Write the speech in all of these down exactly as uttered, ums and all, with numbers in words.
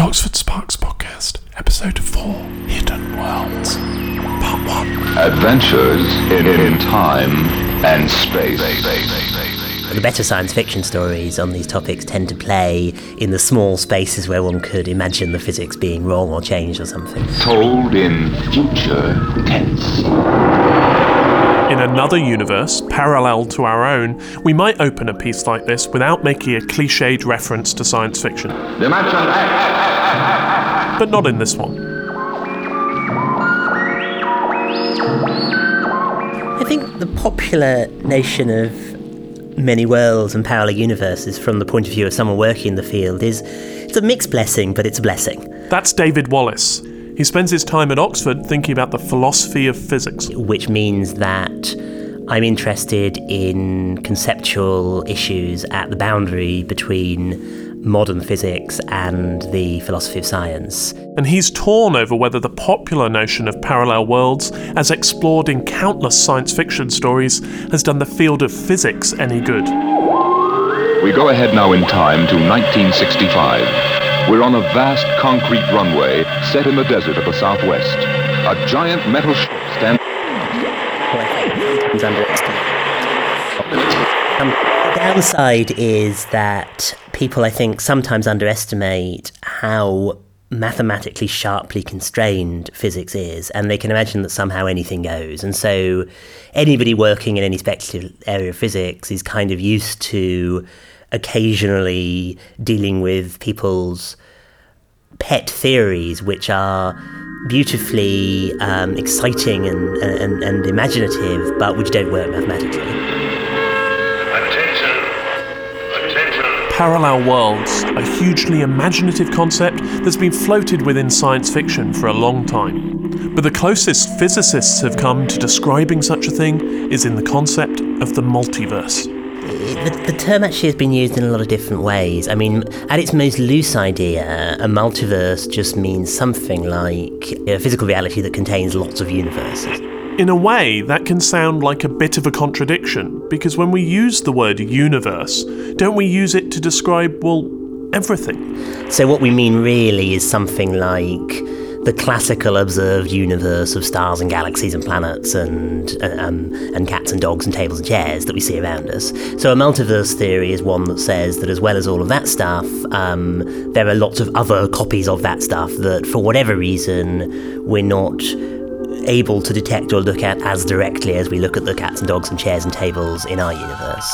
Oxford Sparks Podcast, Episode four, Hidden Worlds, Part one. Adventures in, in time and space. The better science fiction stories on these topics tend to play in the small spaces where one could imagine the physics being wrong or changed or something. Told in future tense. In another universe, parallel to our own, we might open a piece like this without making a cliched reference to science fiction. Dimension But not in this one. I think the popular notion of many worlds and parallel universes from the point of view of someone working in the field is it's a mixed blessing, but it's a blessing. That's David Wallace. He spends his time at Oxford thinking about the philosophy of physics. Which means that I'm interested in conceptual issues at the boundary between modern physics and the philosophy of science. And he's torn over whether the popular notion of parallel worlds, as explored in countless science fiction stories, has done the field of physics any good. We go ahead now in time to nineteen sixty-five. We're on a vast concrete runway set in the desert of the Southwest. A giant metal ship stands... Um, the downside is that people, I think, sometimes underestimate how mathematically sharply constrained physics is, and they can imagine that somehow anything goes. And so anybody working in any speculative area of physics is kind of used to occasionally dealing with people's pet theories, which are beautifully um, exciting and, and, and imaginative, but which don't work mathematically. Attention! Attention! Parallel worlds, a hugely imaginative concept that's been floated within science fiction for a long time. But the closest physicists have come to describing such a thing is in the concept of the multiverse. The, the term actually has been used in a lot of different ways. I mean, at its most loose idea, a multiverse just means something like a physical reality that contains lots of universes. In a way, that can sound like a bit of a contradiction, because when we use the word universe, don't we use it to describe, well, everything? So what we mean really is something like the classical observed universe of stars and galaxies and planets and um, and cats and dogs and tables and chairs that we see around us. So a multiverse theory is one that says that as well as all of that stuff, um, there are lots of other copies of that stuff that for whatever reason we're not able to detect or look at as directly as we look at the cats and dogs and chairs and tables in our universe.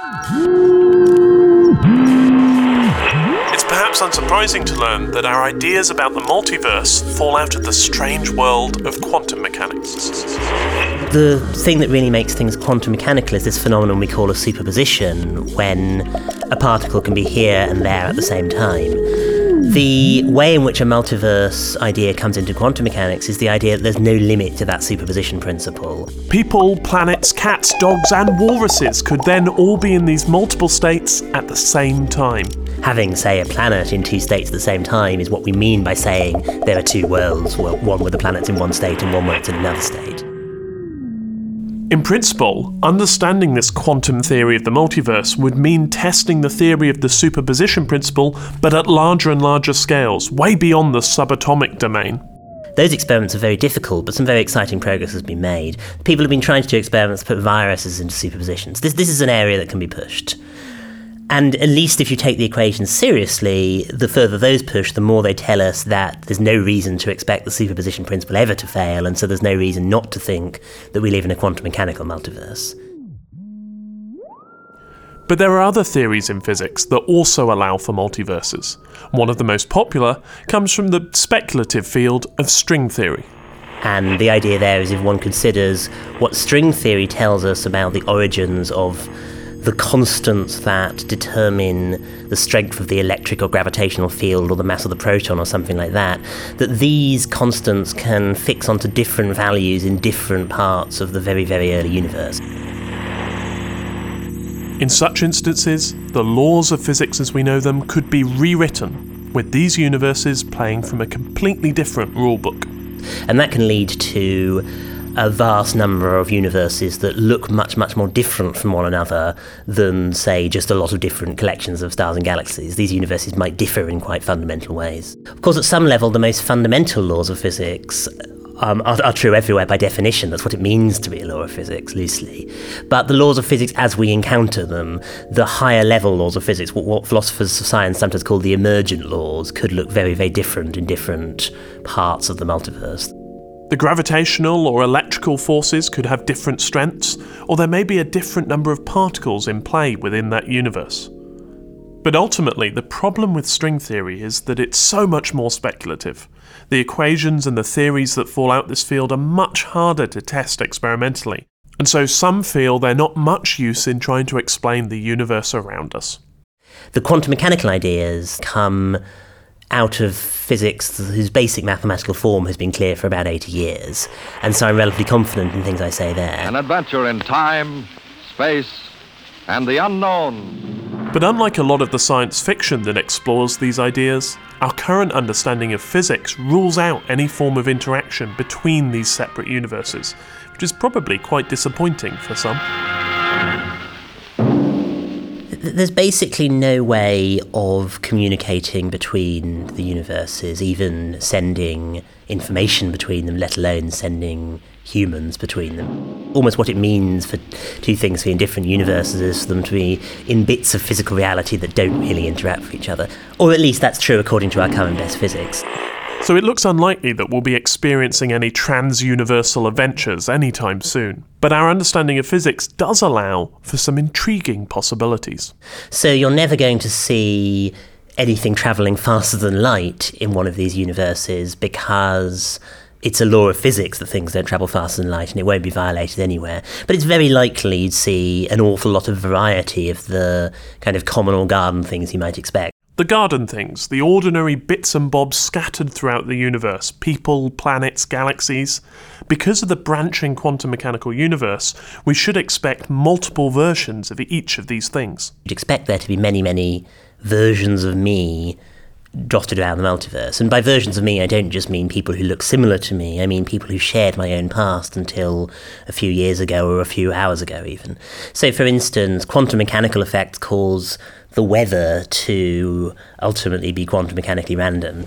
It's perhaps unsurprising to learn that our ideas about the multiverse fall out of the strange world of quantum mechanics. The thing that really makes things quantum mechanical is this phenomenon we call a superposition, when a particle can be here and there at the same time. The way in which a multiverse idea comes into quantum mechanics is the idea that there's no limit to that superposition principle. People, planets, cats, dogs, and walruses could then all be in these multiple states at the same time. Having, say, a planet in two states at the same time is what we mean by saying there are two worlds, well, one where the planet's in one state and one where it's in another state. In principle, understanding this quantum theory of the multiverse would mean testing the theory of the superposition principle, but at larger and larger scales, way beyond the subatomic domain. Those experiments are very difficult, but some very exciting progress has been made. People have been trying to do experiments to put viruses into superpositions. This, this is an area that can be pushed. And at least if you take the equations seriously, the further those push, the more they tell us that there's no reason to expect the superposition principle ever to fail, and so there's no reason not to think that we live in a quantum mechanical multiverse. But there are other theories in physics that also allow for multiverses. One of the most popular comes from the speculative field of string theory. And the idea there is if one considers what string theory tells us about the origins of the constants that determine the strength of the electric or gravitational field or the mass of the proton or something like that, that these constants can fix onto different values in different parts of the very, very early universe. In such instances, the laws of physics as we know them could be rewritten, with these universes playing from a completely different rulebook. And that can lead to a vast number of universes that look much, much more different from one another than, say, just a lot of different collections of stars and galaxies. These universes might differ in quite fundamental ways. Of course, at some level, the most fundamental laws of physics Um, are, are true everywhere by definition. That's what it means to be a law of physics, loosely. But the laws of physics as we encounter them, the higher level laws of physics, what, what philosophers of science sometimes call the emergent laws, could look very, very different in different parts of the multiverse. The gravitational or electrical forces could have different strengths, or there may be a different number of particles in play within that universe. But ultimately, the problem with string theory is that it's so much more speculative. The equations and the theories that fall out this field are much harder to test experimentally, and so some feel they're not much use in trying to explain the universe around us. The quantum mechanical ideas come out of physics whose basic mathematical form has been clear for about eighty years, and so I'm relatively confident in things I say there. An adventure in time, space, and the unknown. But unlike a lot of the science fiction that explores these ideas, our current understanding of physics rules out any form of interaction between these separate universes, which is probably quite disappointing for some. There's basically no way of communicating between the universes, even sending information between them, let alone sending humans between them. Almost what it means for two things to be in different universes is for them to be in bits of physical reality that don't really interact with each other. Or at least that's true according to our current best physics. So it looks unlikely that we'll be experiencing any trans-universal adventures anytime soon. But our understanding of physics does allow for some intriguing possibilities. So you're never going to see anything travelling faster than light in one of these universes because it's a law of physics that things don't travel faster than light and it won't be violated anywhere. But it's very likely you'd see an awful lot of variety of the kind of common or garden things you might expect. The garden things, the ordinary bits and bobs scattered throughout the universe, people, planets, galaxies. Because of the branching quantum mechanical universe, we should expect multiple versions of each of these things. You'd expect there to be many, many versions of me dotted around the multiverse. And by versions of me, I don't just mean people who look similar to me. I mean people who shared my own past until a few years ago or a few hours ago even. So for instance, quantum mechanical effects cause the weather to ultimately be quantum mechanically random.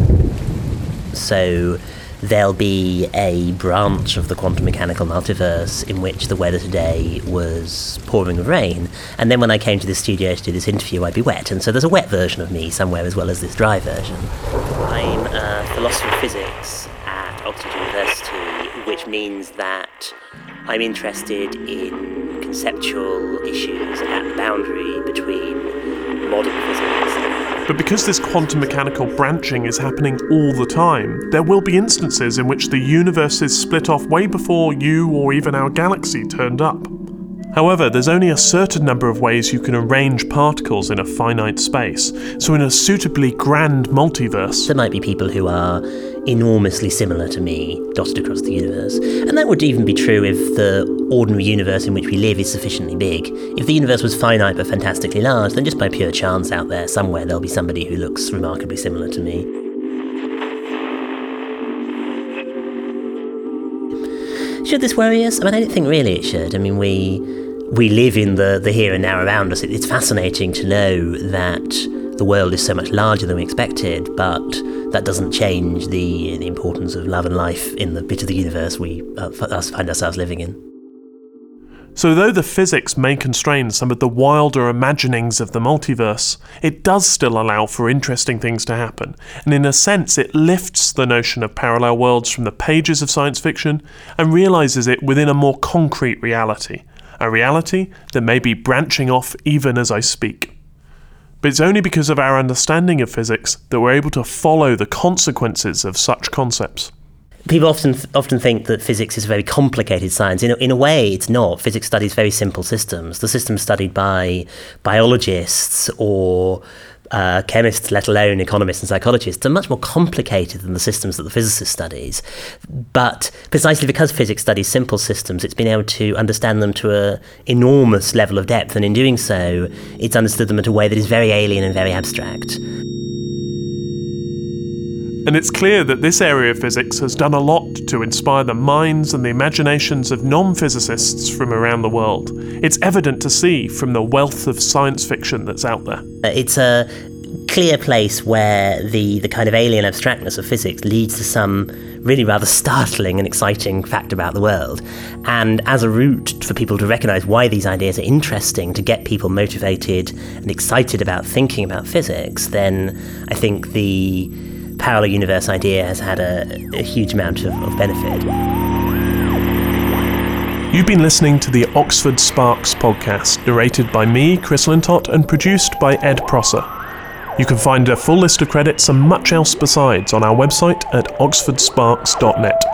So there'll be a branch of the quantum mechanical multiverse in which the weather today was pouring with rain, and then when I came to the studio to do this interview I'd be wet, and so there's a wet version of me somewhere as well as this dry version. I'm a philosopher of physics at Oxford University, which means that I'm interested in conceptual issues at the boundary between modern physics. But because this quantum mechanical branching is happening all the time, there will be instances in which the universe is split off way before you or even our galaxy turned up. However, there's only a certain number of ways you can arrange particles in a finite space, so in a suitably grand multiverse, there might be people who are enormously similar to me dotted across the universe. And that would even be true if the ordinary universe in which we live is sufficiently big. If the universe was finite but fantastically large, then just by pure chance out there somewhere there'll be somebody who looks remarkably similar to me. Should this worry us? I mean, I don't think really it should. I mean, we we live in the, the here and now around us. It, it's fascinating to know that the world is so much larger than we expected, but that doesn't change the the importance of love and life in the bit of the universe we uh, us find ourselves living in. So though the physics may constrain some of the wilder imaginings of the multiverse, it does still allow for interesting things to happen, and in a sense it lifts the notion of parallel worlds from the pages of science fiction and realises it within a more concrete reality, a reality that may be branching off even as I speak. But it's only because of our understanding of physics that we're able to follow the consequences of such concepts. People often often think that physics is a very complicated science. In a, in a way, it's not. Physics studies very simple systems. The systems studied by biologists or uh, chemists, let alone economists and psychologists, are much more complicated than the systems that the physicist studies. But precisely because physics studies simple systems, it's been able to understand them to an enormous level of depth, and in doing so, it's understood them in a way that is very alien and very abstract. And it's clear that this area of physics has done a lot to inspire the minds and the imaginations of non-physicists from around the world. It's evident to see from the wealth of science fiction that's out there. It's a clear place where the, the kind of alien abstractness of physics leads to some really rather startling and exciting fact about the world. And as a route for people to recognise why these ideas are interesting, to get people motivated and excited about thinking about physics, then I think the parallel universe idea has had a, a huge amount of, of benefit. You've been listening to the Oxford Sparks podcast, narrated by me, Chris Lintott, and produced by Ed Prosser. You can find a full list of credits and much else besides on our website at oxford sparks dot net.